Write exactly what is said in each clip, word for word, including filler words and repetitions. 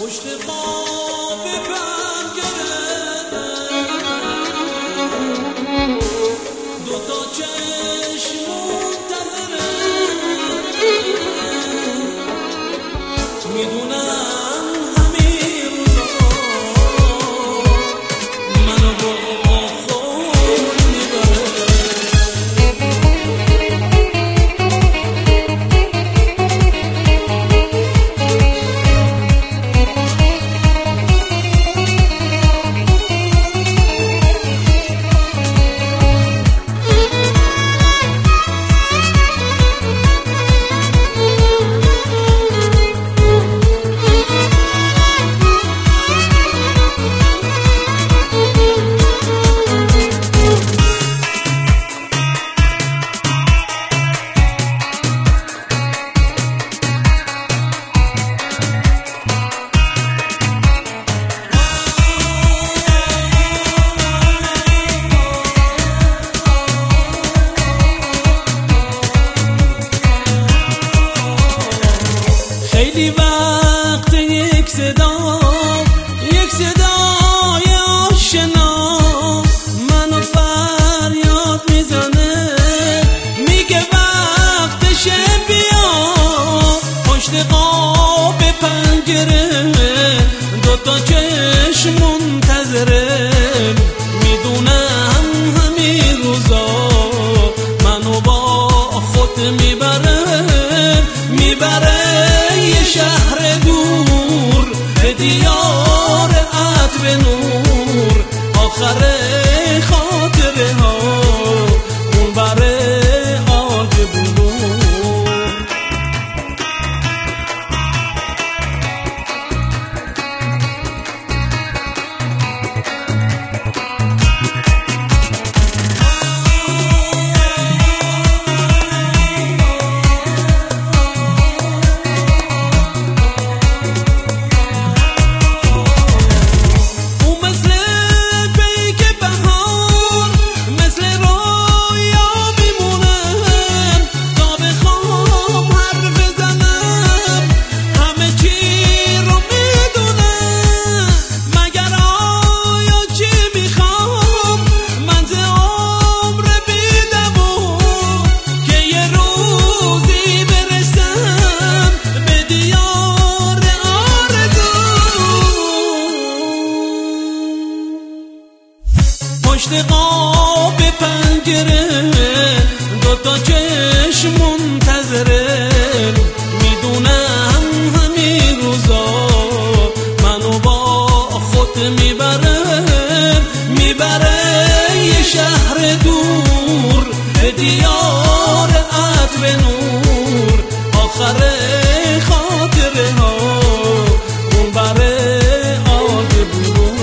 پشت قاب پنجره دو تا چشم منتظره میدونم همین روزا منو با خود میبره. خیلی وقت یک صدا یک صدای آشنا منو فریاد میزنه میگه وقتشه بیا پشت قاب پنجره دوتا چشم منتظره میدونم همین روزا منو با خود میبره میبره شهر دور به دیار عطر نور آخر خاطره ها اون بره آج بلور. پشت قاب پنجره دوتا چشم منتظره میدونم همین روزا منو با خود میبره میبره یه شهر دور به دیار عطر نور آخر خاطره ها اون بره آج بلور.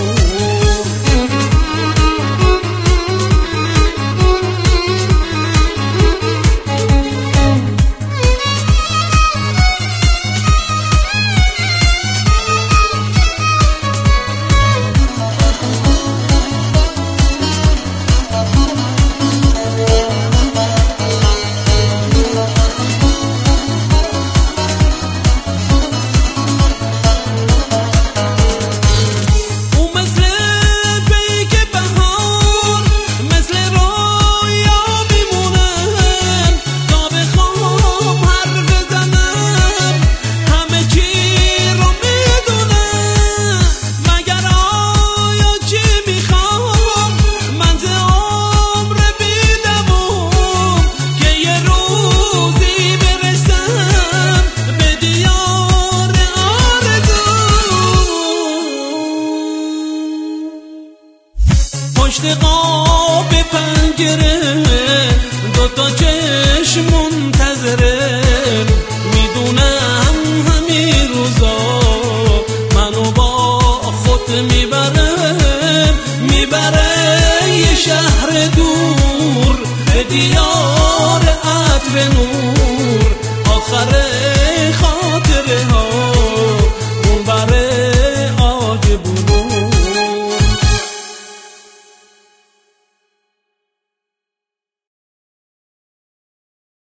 پشت قاب پنجره دوتا چشم منتظره میدونم همین روزا منو با خود میبره میبره یه شهر دور به دیار عطر نور آخر خاطره ها